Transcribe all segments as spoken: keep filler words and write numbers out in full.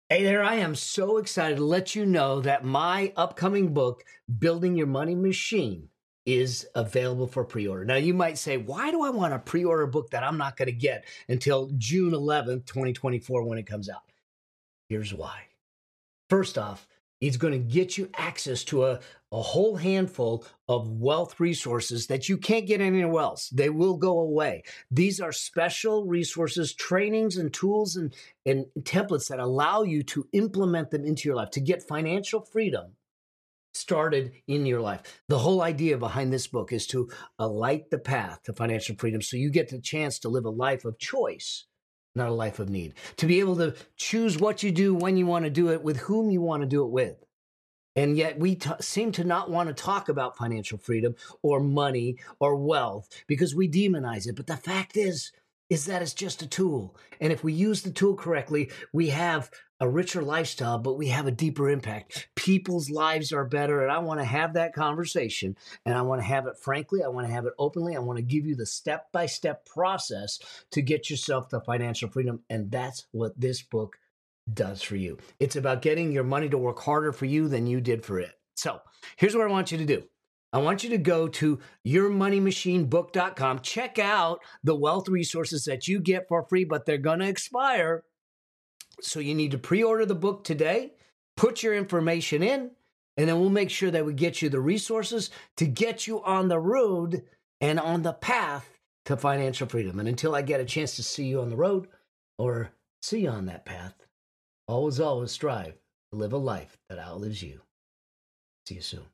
Hey there, I am so excited to let you know that my upcoming book, Building Your Money Machine, is available for pre-order. Now, you might say, why do I want to pre-order a book that I'm not going to get until June eleventh, twenty twenty-four when it comes out? Here's why. First off, it's going to get you access to a, a whole handful of wealth resources that you can't get anywhere else. They will go away. These are special resources, trainings and tools and, and templates that allow you to implement them into your life, to get financial freedom started in your life. The whole idea behind this book is to light the path to financial freedom so you get the chance to live a life of choice, not a life of need. To be able to choose what you do, when you want to do it, with whom you want to do it with. And yet we t- seem to not want to talk about financial freedom or money or wealth because we demonize it. But the fact is, is that it's just a tool. And if we use the tool correctly, we have a richer lifestyle, but we have a deeper impact. People's lives are better. And I want to have that conversation. And I want to have it frankly. I want to have it openly. I want to give you the step-by-step process to get yourself to financial freedom. And that's what this book does for you. It's about getting your money to work harder for you than you did for it. So here's what I want you to do. I want you to go to your money machine book dot com. Check out the wealth resources that you get for free, but they're going to expire. So you need to pre-order the book today, put your information in, and then we'll make sure that we get you the resources to get you on the road and on the path to financial freedom. And until I get a chance to see you on the road or see you on that path, always, always strive to live a life that outlives you. See you soon.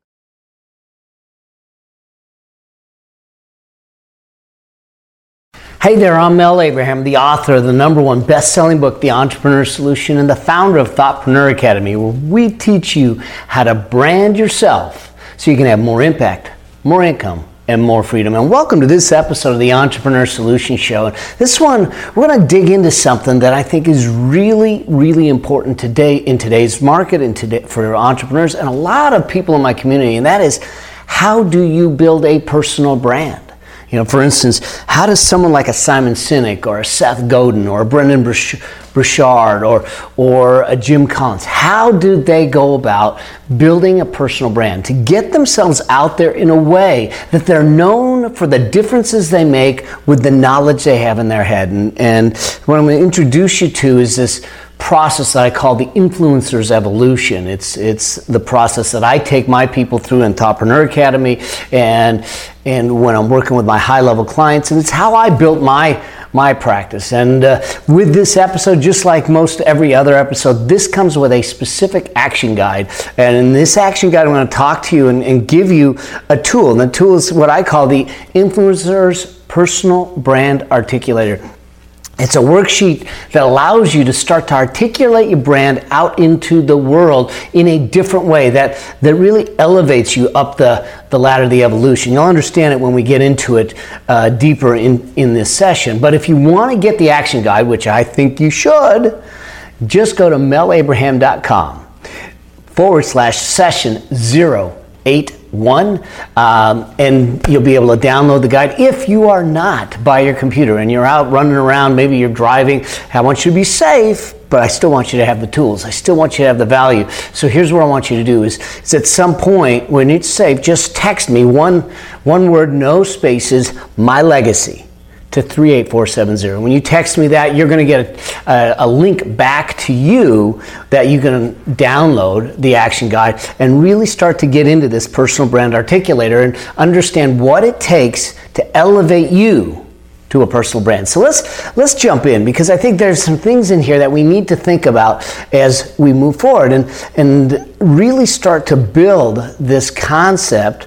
Hey there, I'm Mel Abraham, the author of the number one best-selling book, The Entrepreneur Solution, and the founder of Thoughtpreneur Academy, where we teach you how to brand yourself so you can have more impact, more income, and more freedom. And welcome to this episode of the Entrepreneur Solution Show. And this one, we're going to dig into something that I think is really, really important today in today's market and today for entrepreneurs and a lot of people in my community, and that is, how do you build a personal brand? You know, for instance, how does someone like a Simon Sinek or a Seth Godin or a Brendan Burchard or or a Jim Collins, how do they go about building a personal brand to get themselves out there in a way that they're known for the differences they make with the knowledge they have in their head? And, and what I'm going to introduce you to is this process that I call the influencer's evolution. It's it's the process that I take my people through in Thoughtpreneur Academy and and when I'm working with my high-level clients, and it's how I built my my practice. And uh, with this episode, just like most every other episode, this comes with a specific action guide. And in this action guide, I'm going to talk to you and, and give you a tool. And the tool is what I call the Influencer's Personal Brand Articulator. It's a worksheet that allows you to start to articulate your brand out into the world in a different way that, that really elevates you up the, the ladder of the evolution. You'll understand it when we get into it uh, deeper in, in this session. But if you want to get the action guide, which I think you should, just go to melabraham.com forward slash session zero eight one, um, and you'll be able to download the guide. If you are not by your computer and you're out running around, maybe you're driving, I want you to be safe, but I still want you to have the tools. I still want you to have the value. So here's what I want you to do is, is at some point when it's safe, just text me one, one word, no spaces, my legacy, to three eight four seven zero. When you text me that, you're going to get a, a, a link back to you that you can download the action guide and really start to get into this personal brand articulator and understand what it takes to elevate you to a personal brand. So let's let's jump in, because I think there's some things in here that we need to think about as we move forward and and really start to build this concept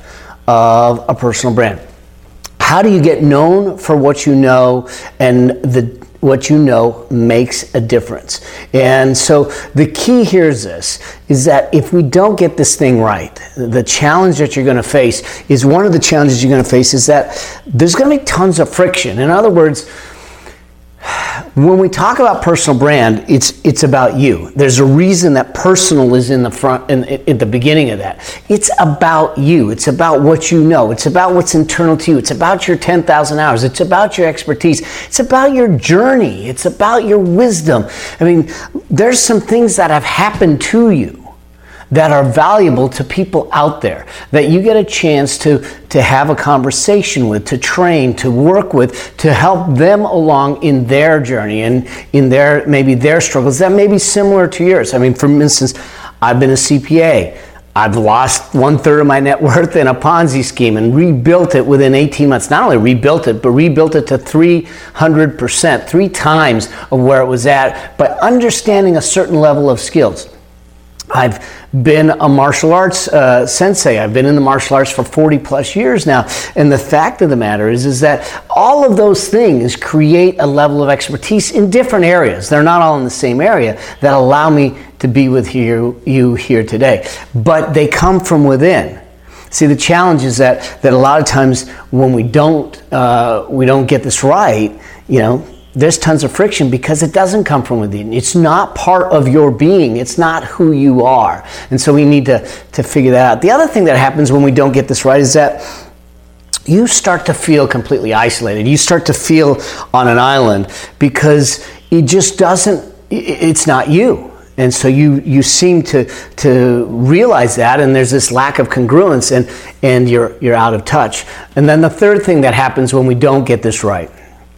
of a personal brand. How do you get known for what you know, and the what you know makes a difference? And so the key here is this, is that if we don't get this thing right, the challenge that you're going to face is one of the challenges you're going to face is that there's going to be tons of friction. In other words, When we talk about personal brand, it's it's about you. There's a reason that personal is in the front, in, in the beginning of that. It's about you. It's about what you know. It's about what's internal to you. It's about your ten thousand hours. It's about your expertise. It's about your journey. It's about your wisdom. I mean, there's some things that have happened to you that are valuable to people out there, that you get a chance to, to have a conversation with, to train, to work with, to help them along in their journey and in their, maybe their struggles that may be similar to yours. I mean, for instance, I've been a C P A. I've lost one third of my net worth in a Ponzi scheme and rebuilt it within eighteen months. Not only rebuilt it, but rebuilt it to three hundred percent, three times of where it was at, by understanding a certain level of skills. I've been a martial arts uh, sensei. I've been in the martial arts for forty plus years now. And the fact of the matter is, is that all of those things create a level of expertise in different areas. They're not all in the same area that allow me to be with you, you here today. But they come from within. See, the challenge is that, that a lot of times when we don't, uh, we don't get this right, you know, there's tons of friction because it doesn't come from within. It's not part of your being. It's not who you are. And so we need to, to figure that out. The other thing that happens when we don't get this right is that you start to feel completely isolated. You start to feel on an island because it just doesn't, it's not you. And so you, you seem to, to realize that, and there's this lack of congruence, and, and you're, you're out of touch. And then the third thing that happens when we don't get this right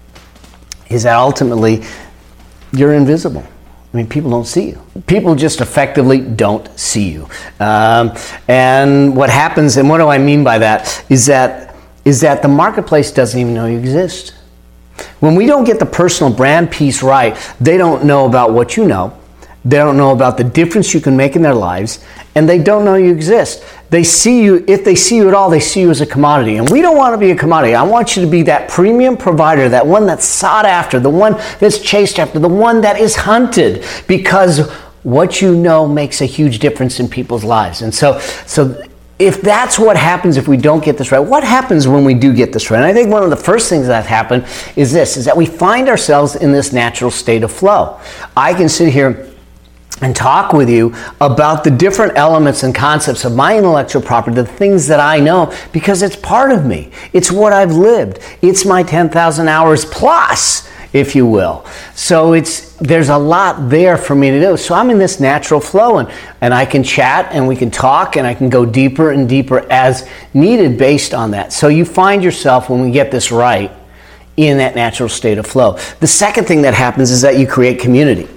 is that ultimately you're invisible. I mean, people don't see you. People just effectively don't see you. Um, and what happens, and what do I mean by that, is that is that the marketplace doesn't even know you exist. When we don't get the personal brand piece right, they don't know about what you know. They don't know about the difference you can make in their lives, and they don't know you exist. They see you, if they see you at all, they see you as a commodity. And we don't want to be a commodity. I want you to be that premium provider, that one that's sought after, the one that's chased after, the one that is hunted, because what you know makes a huge difference in people's lives. And so, so if that's what happens if we don't get this right, what happens when we do get this right? And I think one of the first things that happen is this, is that we find ourselves in this natural state of flow. I can sit here and talk with you about the different elements and concepts of my intellectual property, the things that I know, because it's part of me. It's what I've lived. It's my ten thousand hours plus, if you will. So it's there's a lot there for me to do. So I'm in this natural flow, and, and I can chat, and we can talk, and I can go deeper and deeper as needed based on that. So you find yourself, when we get this right, in that natural state of flow. The second thing that happens is that you create community.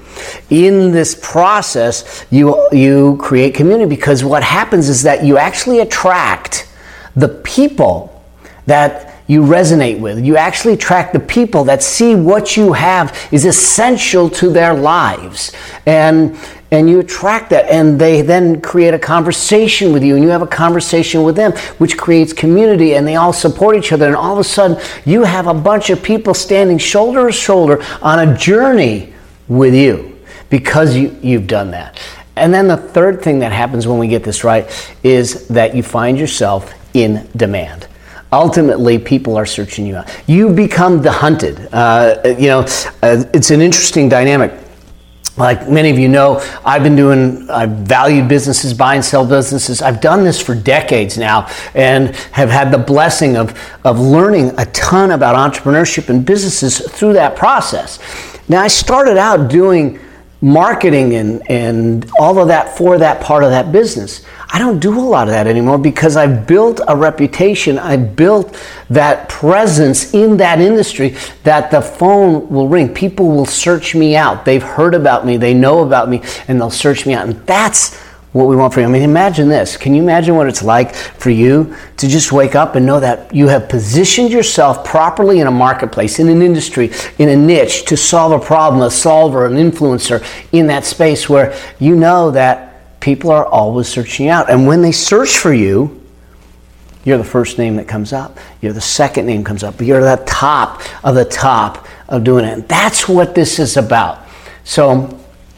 In this process, you you create community, because what happens is that you actually attract the people that you resonate with. You actually attract the people that see what you have is essential to their lives. And and you attract that, and they then create a conversation with you, and you have a conversation with them, which creates community, and they all support each other, and all of a sudden you have a bunch of people standing shoulder to shoulder on a journey with you, because you, you've done that. And then the third thing that happens when we get this right is that you find yourself in demand. Ultimately, people are searching you out. You become the hunted. Uh, you know, uh, it's an interesting dynamic. Like many of you know, I've been doing, I've valued businesses, buy and sell businesses. I've done this for decades now, and have had the blessing of, of learning a ton about entrepreneurship and businesses through that process. Now, I started out doing marketing and, and all of that for that part of that business. I don't do a lot of that anymore, because I've built a reputation, I've built that presence in that industry that the phone will ring. People will search me out. They've heard about me, they know about me, and they'll search me out. And that's what we want for you. I mean, imagine this. Can you imagine what it's like for you to just wake up and know that you have positioned yourself properly in a marketplace, in an industry, in a niche, to solve a problem, a solver, an influencer in that space where you know that people are always searching out. And when they search for you, you're the first name that comes up. You're the second name comes up. You're the top of the top of doing it. And that's what this is about. So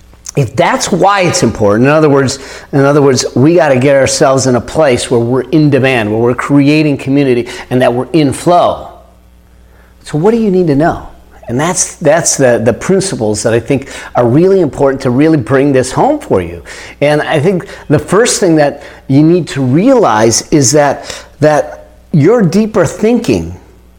if that's why it's important, in other words, in other words, we got to get ourselves in a place where we're in demand, where we're creating community, and that we're in flow. So what do you need to know? And that's that's the, the principles that I think are really important to really bring this home for you. And I think the first thing that you need to realize is that that your deeper thinking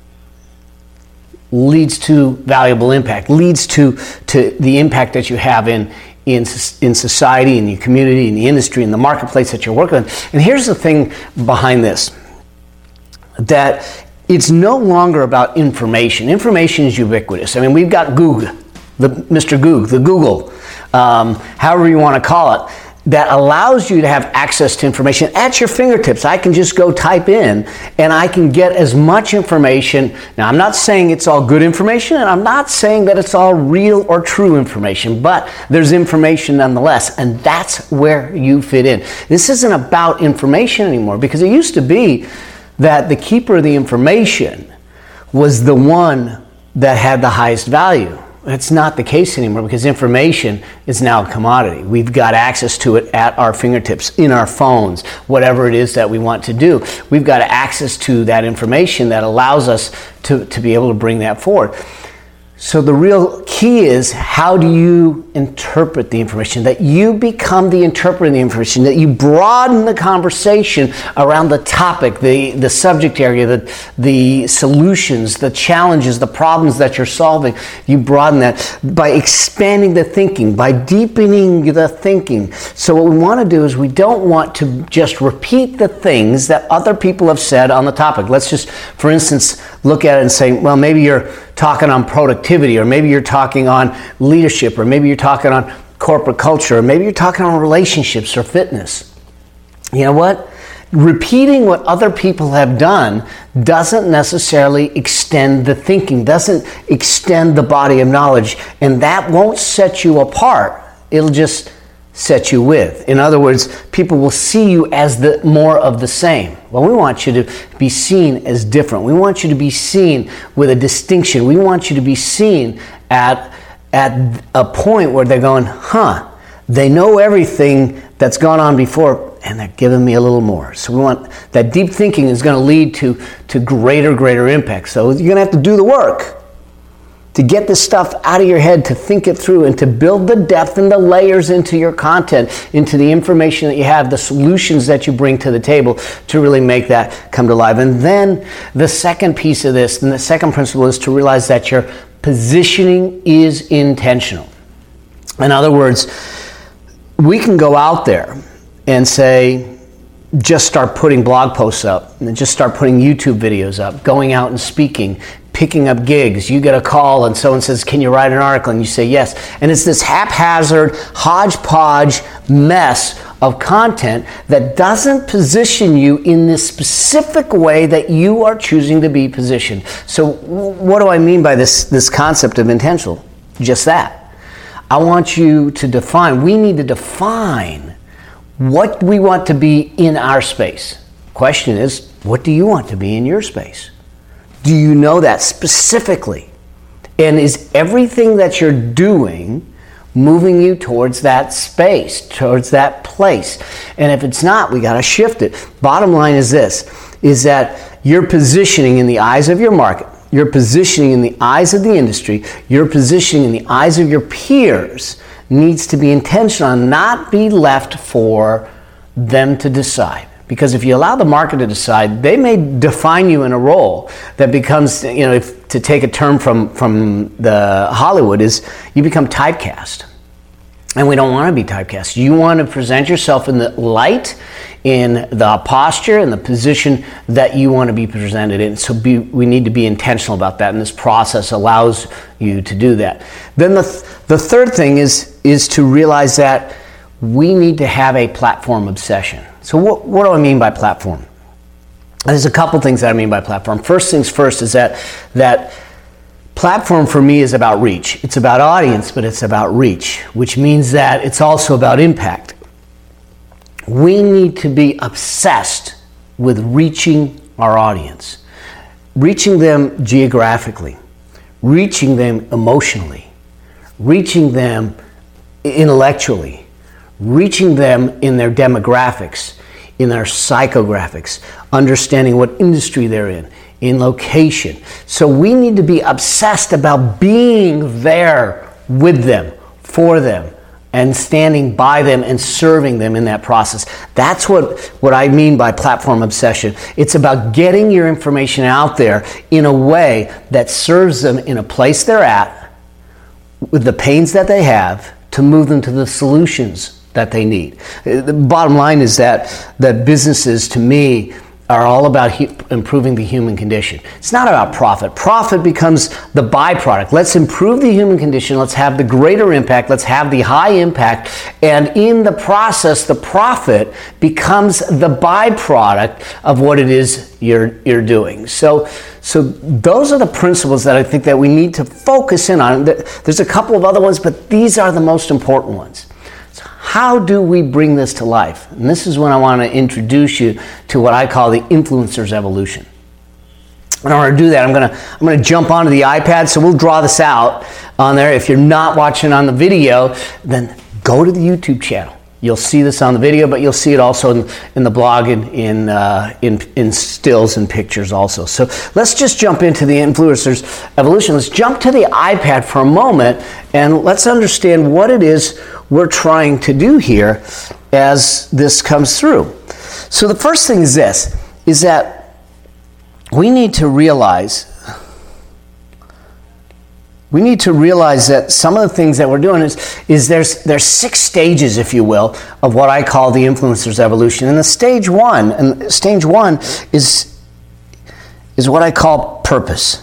leads to valuable impact, leads to, to the impact that you have in, in, in society, in your community, in the industry, in the marketplace that you're working with. And here's the thing behind this, that it's no longer about information. Information is ubiquitous. I mean, we've got Google, the Mister Goog, the Google, um, however you want to call it, that allows you to have access to information at your fingertips. I can just go type in and I can get as much information. Now, I'm not saying it's all good information, and I'm not saying that it's all real or true information, but there's information nonetheless, and that's where you fit in. This isn't about information anymore, because it used to be that the keeper of the information was the one that had the highest value. That's not the case anymore, because information is now a commodity. We've got access to it at our fingertips, in our phones, whatever it is that we want to do. We've got access to that information that allows us to, to be able to bring that forward. So the real key is, how do you interpret the information? That you become the interpreter of the information, that you broaden the conversation around the topic, the, the subject area, the, the solutions, the challenges, the problems that you're solving. You broaden that by expanding the thinking, by deepening the thinking. So what we want to do is, we don't want to just repeat the things that other people have said on the topic. Let's just, for instance, look at it and say, well, maybe you're talking on productivity, or maybe you're talking on leadership, or maybe you're talking on corporate culture, or maybe you're talking on relationships or fitness. You know what? Repeating what other people have done doesn't necessarily extend the thinking, doesn't extend the body of knowledge, and that won't set you apart. It'll just set you with. In other words, people will see you as the more of the same. Well, we want you to be seen as different. We want you to be seen with a distinction. We want you to be seen at, at a point where they're going, huh, they know everything that's gone on before, and they're giving me a little more. So we want that deep thinking is going to lead to, to greater, greater impact. So you're going to have to do the work to get this stuff out of your head, to think it through, and to build the depth and the layers into your content, into the information that you have, the solutions that you bring to the table, to really make that come to life. And then the second piece of this, and the second principle, is to realize that your positioning is intentional. In other words, we can go out there and say, just start putting blog posts up, and just start putting YouTube videos up, going out and speaking, picking up gigs. You get a call and someone says, can you write an article? And you say yes. And it's this haphazard, hodgepodge mess of content that doesn't position you in this specific way that you are choosing to be positioned. So what do I mean by this, this concept of intentional? Just that. I want you to define, we need to define what we want to be in our space. Question is, what do you want to be in your space? Do you know that specifically? And is everything that you're doing moving you towards that space, towards that place? And if it's not, we got to shift it. Bottom line is this, is that your positioning in the eyes of your market, your positioning in the eyes of the industry, your positioning in the eyes of your peers needs to be intentional and not be left for them to decide. Because if you allow the market to decide, they may define you in a role that becomes, you know, if, to take a term from, from the Hollywood, is you become typecast. And we don't want to be typecast. You want to present yourself in the light, in the posture, in the position that you want to be presented in. So be, we need to be intentional about that, and this process allows you to do that. Then the, th- the third thing is, is to realize that we need to have a platform obsession. So what, what do I mean by platform? There's a couple things that I mean by platform. First things first is that that platform for me is about reach. It's about audience, but it's about reach, which means that it's also about impact. We need to be obsessed with reaching our audience, reaching them geographically, reaching them emotionally, reaching them intellectually, reaching them in their demographics, in their psychographics, understanding what industry they're in, in location. So we need to be obsessed about being there with them, for them, and standing by them and serving them in that process. That's what, what I mean by platform obsession. It's about getting your information out there in a way that serves them in a place they're at, with the pains that they have, to move them to the solutions that they need. The bottom line is that, that businesses, to me, are all about hu- improving the human condition. It's not about profit. Profit becomes the byproduct. Let's improve the human condition. Let's have the greater impact. Let's have the high impact. And in the process, the profit becomes the byproduct of what it is you're you're doing. So, so those are the principles that I think that we need to focus in on. There's a couple of other ones, but these are the most important ones. How do we bring this to life? And this is when I want to introduce you to what I call the influencer's evolution. In order to do that, I'm going to I'm going to jump onto the iPad, so we'll draw this out on there. If you're not watching on the video, then go to the YouTube channel. You'll see this on the video, but you'll see it also in, in the blog in in, uh, in in stills and pictures also. So let's just jump into the influencer's evolution. Let's jump to the iPad for a moment, and let's understand what it is we're trying to do here as this comes through. So the first thing is this, is that we need to realize we need to realize that some of the things that we're doing is, is there's there's six stages, if you will, of what I call the influencer's evolution. And the stage one, and stage one is is what I call purpose.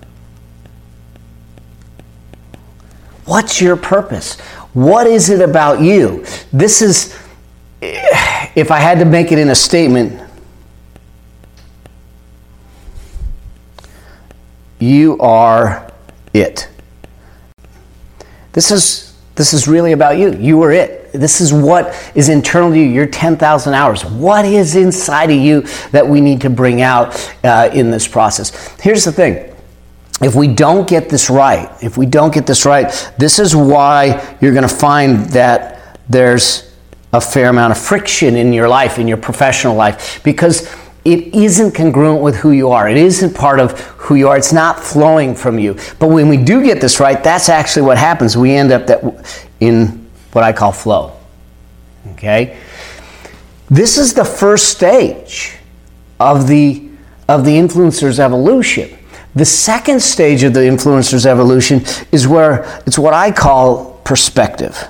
What's your purpose? What is it about you? This is, if I had to make it in a statement, you are it. This is this is really about you. You are it. This is what is internal to you, your ten thousand hours. What is inside of you that we need to bring out uh, in this process? Here's the thing. If we don't get this right, if we don't get this right, this is why you're going to find that there's a fair amount of friction in your life, in your professional life, because it isn't congruent with who you are. It isn't part of who you are. It's not flowing from you. But when we do get this right, that's actually what happens. We end up that in what I call flow. Okay? This is the first stage of the of the influencer's evolution. The second stage of the influencer's evolution is where it's what I call perspective.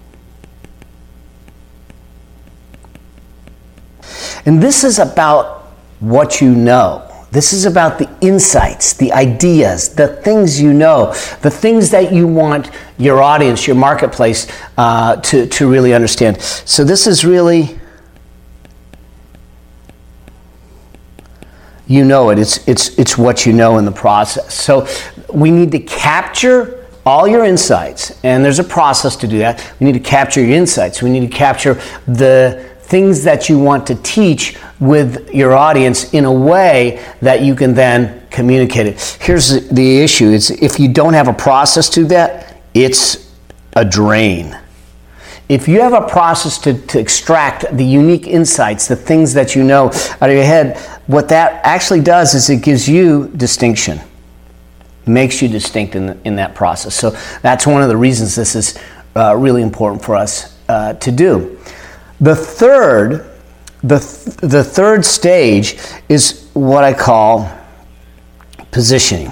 And this is about what you know. This is about the insights, the ideas, the things you know, the things that you want your audience, your marketplace uh, to, to really understand. So this is really, you know it. It's, it's, it's what you know in the process. So we need to capture all your insights, and there's a process to do that. We need to capture your insights. We need to capture the things that you want to teach with your audience in a way that you can then communicate it. Here's the issue. It's if you don't have a process to that, it's a drain. If you have a process to, to extract the unique insights, the things that you know out of your head, what that actually does is it gives you distinction. Makes you distinct in, the, in that process. So that's one of the reasons this is uh, really important for us uh, to do. The third, the, th- the third stage is what I call positioning.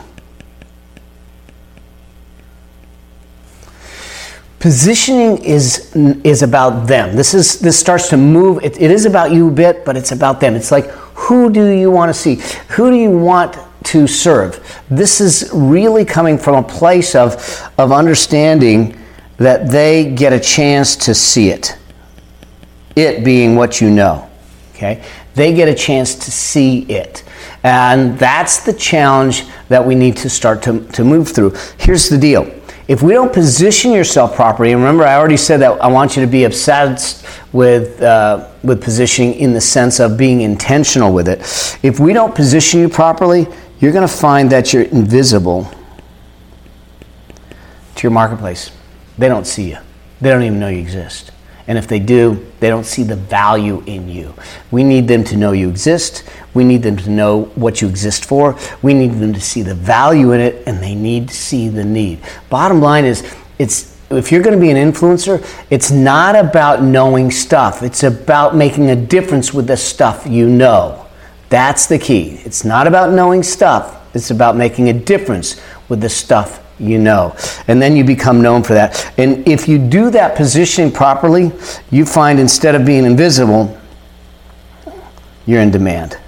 Positioning is is about them. This is this starts to move. It, it is about you a bit, but it's about them. It's like, who do you want to see? Who do you want to serve? This is really coming from a place of of understanding that they get a chance to see it. It being what you know. Okay? They get a chance to see it. And that's the challenge that we need to start to, to move through. Here's the deal. If we don't position yourself properly, and remember I already said that I want you to be obsessed with uh, with positioning in the sense of being intentional with it. If we don't position you properly, you're going to find that you're invisible to your marketplace. They don't see you. They don't even know you exist. And if they do, they don't see the value in you. We need them to know you exist. We need them to know what you exist for. We need them to see the value in it, and they need to see the need. Bottom line is, it's if you're going to be an influencer, it's not about knowing stuff. It's about making a difference with the stuff you know. That's the key. It's not about knowing stuff. It's about making a difference with the stuff you know. And then you become known for that. And if you do that positioning properly, you find instead of being invisible, you're in demand.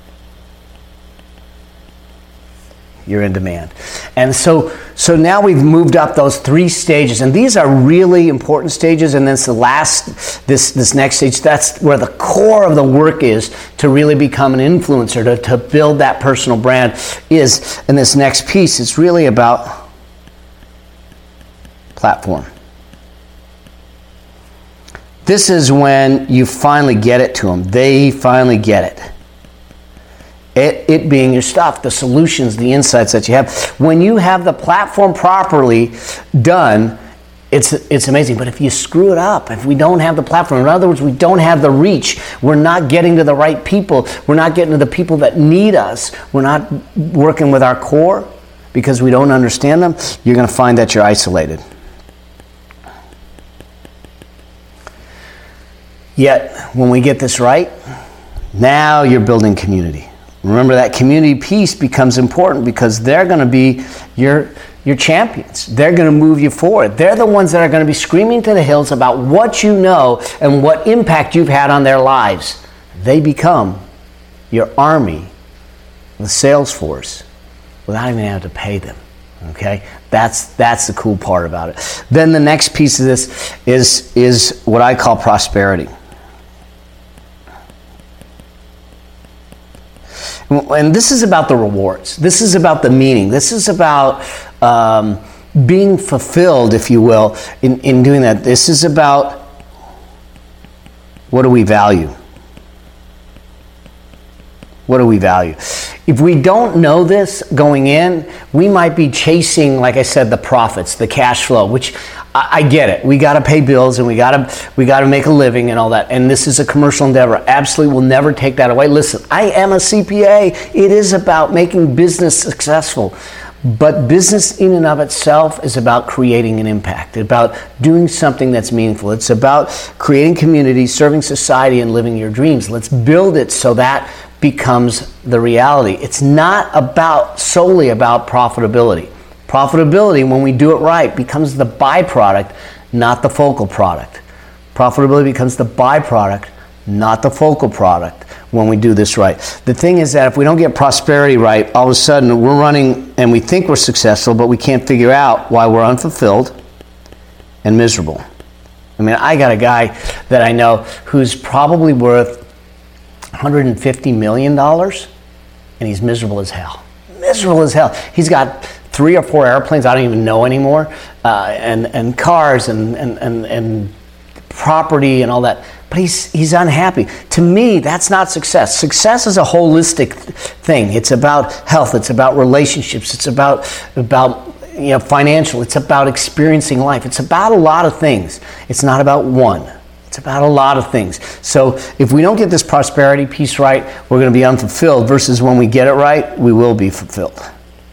You're in demand. And so so now we've moved up those three stages, and these are really important stages, and then it's the last, this this next stage, that's where the core of the work is to really become an influencer, to, to build that personal brand is, in this next piece, it's really about platform. This is when you finally get it to them. They finally get it. It, it being your stuff, the solutions, the insights that you have. When you have the platform properly done, it's it's amazing. But if you screw it up, if we don't have the platform, in other words, we don't have the reach, we're not getting to the right people, we're not getting to the people that need us, we're not working with our core because we don't understand them, you're going to find that you're isolated. Yet, when we get this right, now you're building community. Remember, that community piece becomes important because they're going to be your, your champions. They're going to move you forward. They're the ones that are going to be screaming to the hills about what you know and what impact you've had on their lives. They become your army, the sales force, without even having to pay them. Okay? That's that's the cool part about it. Then the next piece of this is, is what I call prosperity. And this is about the rewards. This is about the meaning. This is about um, being fulfilled, if you will, in, in doing that. This is about what do we value? What do we value? If we don't know this going in, we might be chasing, like I said, the profits, the cash flow, which I, I get it. We got to pay bills and we got to we got to make a living and all that. And this is a commercial endeavor. Absolutely will never take that away. Listen, I am a C P A. It is about making business successful. But business in and of itself is about creating an impact, about doing something that's meaningful. It's about creating community, serving society, and living your dreams. Let's build it so that becomes the reality. It's not about solely about profitability. Profitability, when we do it right, becomes the byproduct, not the focal product. Profitability becomes the byproduct, not the focal product when we do this right. The thing is that if we don't get prosperity right, all of a sudden we're running and we think we're successful, but we can't figure out why we're unfulfilled and miserable. I mean, I got a guy that I know who's probably worth one hundred fifty million dollars, and he's miserable as hell. Miserable as hell. He's got three or four airplanes I don't even know anymore, uh, and, and cars and, and, and, and property and all that. But he's he's unhappy. To me, that's not success. Success is a holistic thing. It's about health. It's about relationships. It's about about you know financial. It's about experiencing life. It's about a lot of things. It's not about one. It's about a lot of things. So if we don't get this prosperity piece right, we're going to be unfulfilled, versus when we get it right, we will be fulfilled.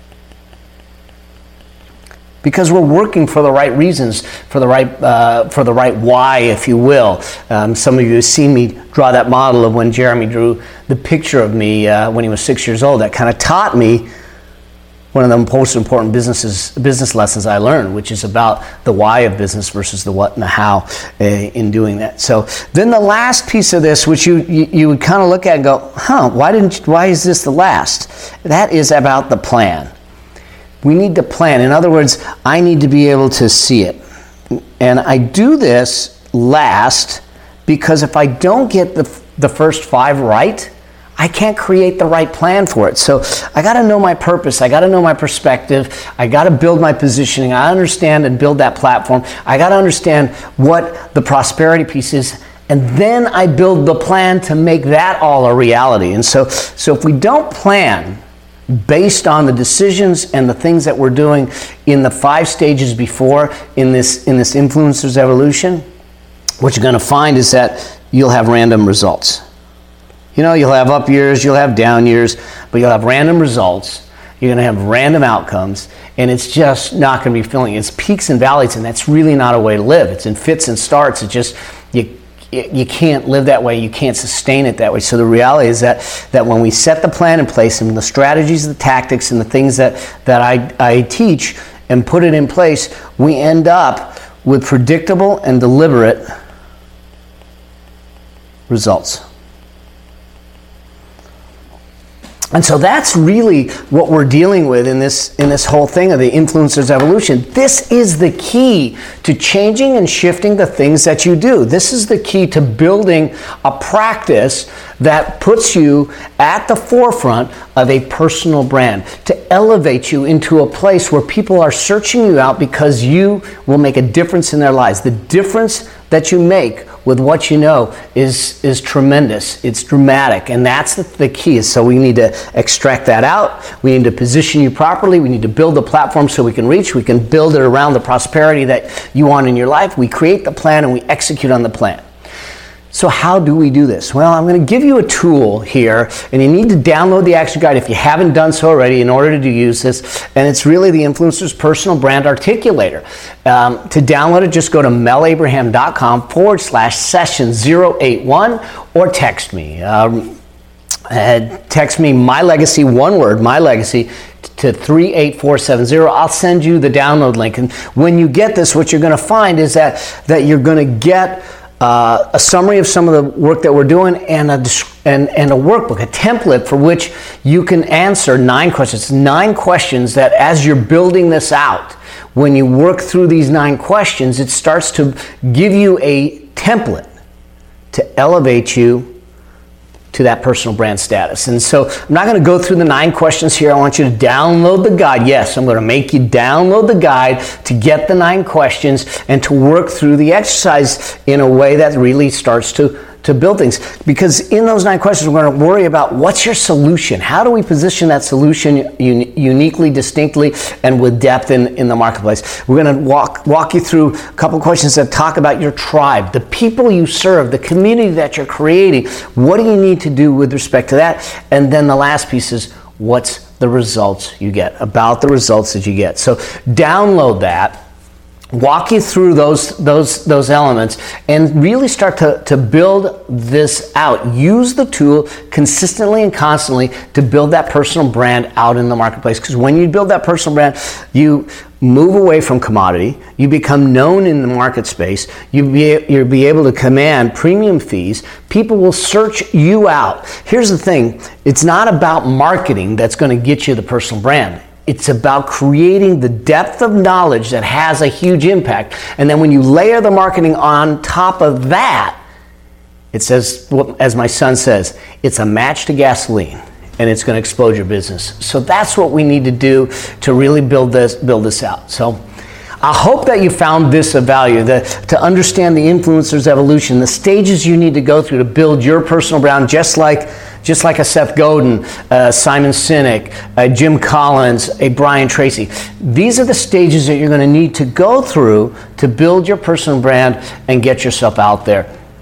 Because we're working for the right reasons, for the right uh, for the right why, if you will. Um, some of you have seen me draw that model of when Jeremy drew the picture of me uh, when he was six years old. That kind of taught me one of the most important businesses, business lessons I learned, which is about the why of business versus the what and the how uh, in doing that. So then the last piece of this, which you, you, you would kind of look at and go, huh, why didn't you, why is this the last? That is about the plan. We need to plan. In other words, I need to be able to see it. And I do this last because if I don't get the, the first five right, I can't create the right plan for it. So I got to know my purpose. I got to know my perspective. I got to build my positioning. I understand and build that platform. I got to understand what the prosperity piece is. And then I build the plan to make that all a reality. And so, so if we don't plan based on the decisions and the things that we're doing in the five stages before in this, in this influencer's evolution, what you're going to find is that you'll have random results. You know, you'll have up years, you'll have down years, but you'll have random results. You're going to have random outcomes, and it's just not going to be filling. It's peaks and valleys, and that's really not a way to live. It's in fits and starts. It's just, you you can't live that way. You can't sustain it that way. So the reality is that, that when we set the plan in place and the strategies, the tactics, and the things that, that I, I teach and put it in place, we end up with predictable and deliberate results. And so that's really what we're dealing with in this in this whole thing of the influencer's evolution. This is the key to changing and shifting the things that you do. This is the key to building a practice that puts you at the forefront of a personal brand, to elevate you into a place where people are searching you out because you will make a difference in their lives. The difference that you make with what you know is is tremendous. It's dramatic, and that's the, the key. So we need to extract that out. We need to position you properly. We need to build the platform so we can reach. We can build it around the prosperity that you want in your life. We create the plan and we execute on the plan. So how do we do this? Well, I'm going to give you a tool here, and you need to download the Action Guide if you haven't done so already in order to use this, and it's really the Influencer's Personal Brand Articulator. Um, to download it, just go to melabraham.com forward slash session 081 or text me. Um, uh, text me My Legacy, one word, My Legacy, to three eight four seven zero. I'll send you the download link, and when you get this, what you're going to find is that, that you're going to get Uh, a summary of some of the work that we're doing and a, and, and a workbook, a template for which you can answer nine questions. Nine questions that as you're building this out, when you work through these nine questions, it starts to give you a template to elevate you to that personal brand status. And so I'm not going to go through the nine questions here. I want you to download the guide. Yes, I'm going to make you download the guide to get the nine questions and to work through the exercise in a way that really starts to to build things. Because in those nine questions, we're going to worry about what's your solution? How do we position that solution un- uniquely, distinctly, and with depth in, in the marketplace? We're going to walk walk you through a couple questions that talk about your tribe, the people you serve, the community that you're creating. What do you need to do with respect to that? And then the last piece is, what's the results you get, about the results that you get. So download that. Walk you through those those those elements and really start to, to build this out. Use the tool consistently and constantly to build that personal brand out in the marketplace. Because when you build that personal brand, you move away from commodity. You become known in the market space. You be, you'll be able to command premium fees. People will search you out. Here's the thing. It's not about marketing that's going to get you the personal brand. It's about creating the depth of knowledge that has a huge impact. And then when you layer the marketing on top of that, it says, as my son says, it's a match to gasoline, and it's going to explode your business. So that's what we need to do to really build this, build this out. So I hope that you found this of value, that to understand the influencer's evolution, the stages you need to go through to build your personal brand, just like Just like a Seth Godin, uh, Simon Sinek, a Jim Collins, a Brian Tracy. These are the stages that you're going to need to go through to build your personal brand and get yourself out there.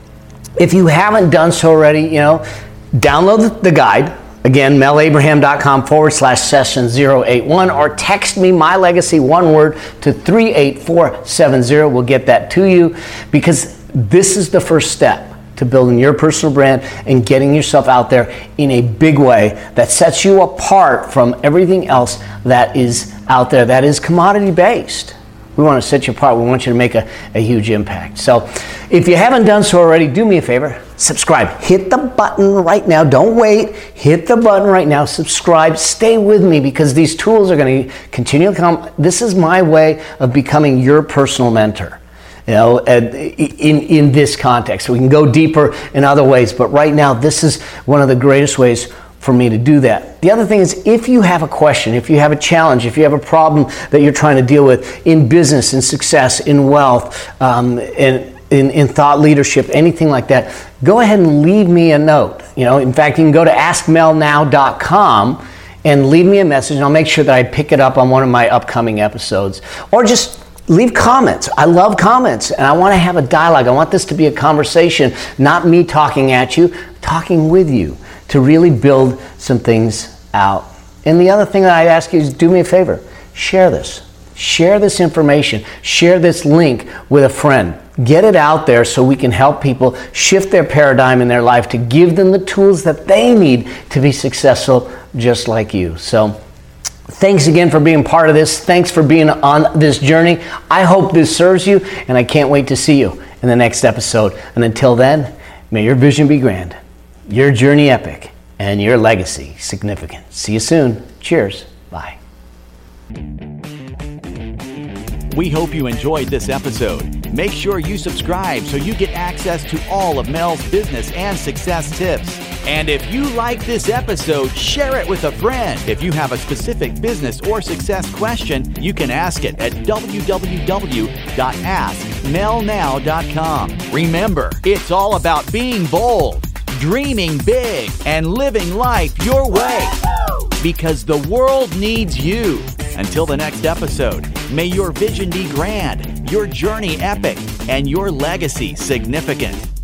If you haven't done so already, you know, download the guide. Again, melabraham.com forward slash session 081 or text me My Legacy, one word, to three eight four seven zero. We'll get that to you, because this is the first step to building your personal brand and getting yourself out there in a big way that sets you apart from everything else that is out there that is commodity based. We want to set you apart. We want you to make a, a huge impact. So if you haven't done so already, do me a favor, subscribe. Hit the button right now. Don't wait. Hit the button right now. Subscribe. Stay with me, because these tools are going to continue to come. This is my way of becoming your personal mentor. You know, in, in this context. We can go deeper in other ways, but right now, this is one of the greatest ways for me to do that. The other thing is, if you have a question, if you have a challenge, if you have a problem that you're trying to deal with in business, in success, in wealth, um, in, in, in thought leadership, anything like that, go ahead and leave me a note. You know, in fact, you can go to ask mel now dot com and leave me a message, and I'll make sure that I pick it up on one of my upcoming episodes. Or just leave comments. I love comments, and I want to have a dialogue. I want this to be a conversation, not me talking at you, talking with you to really build some things out. And the other thing that I'd ask you is do me a favor. Share this. Share this information. Share this link with a friend. Get it out there so we can help people shift their paradigm in their life to give them the tools that they need to be successful just like you. So thanks again for being part of this. Thanks for being on this journey. I hope this serves you, and I can't wait to see you in the next episode. And until then, may your vision be grand, your journey epic, and your legacy significant. See you soon. Cheers. Bye. We hope you enjoyed this episode. Make sure you subscribe so you get access to all of Mel's business and success tips. And if you like this episode, share it with a friend. If you have a specific business or success question, you can ask it at w w w dot ask mel now dot com. Remember, it's all about being bold, dreaming big, and living life your way. Because the world needs you. Until the next episode, may your vision be grand, your journey epic, and your legacy significant.